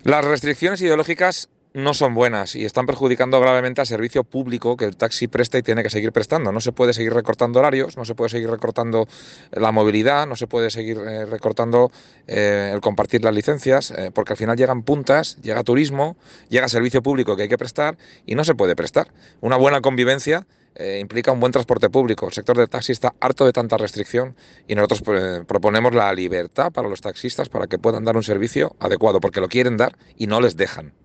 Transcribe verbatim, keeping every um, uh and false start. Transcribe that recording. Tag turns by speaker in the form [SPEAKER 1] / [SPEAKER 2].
[SPEAKER 1] Las restricciones ideológicas no son buenas y están perjudicando gravemente al servicio público que el taxi presta y tiene que seguir prestando. No se puede seguir recortando horarios, no se puede seguir recortando la movilidad, no se puede seguir eh, recortando eh, el compartir las licencias, eh, porque al final llegan puntas, llega turismo, llega servicio público que hay que prestar y no se puede prestar. Una buena convivencia eh, implica un buen transporte público. El sector del taxi está harto de tanta restricción y nosotros eh, proponemos la libertad para los taxistas para que puedan dar un servicio adecuado, porque lo quieren dar y no les dejan.